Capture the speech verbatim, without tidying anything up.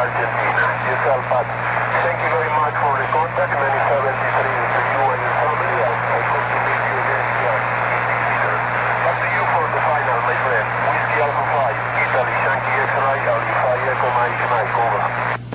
Argentina. Yourself, Pat. Thank you very much for the contact, many seventy-three.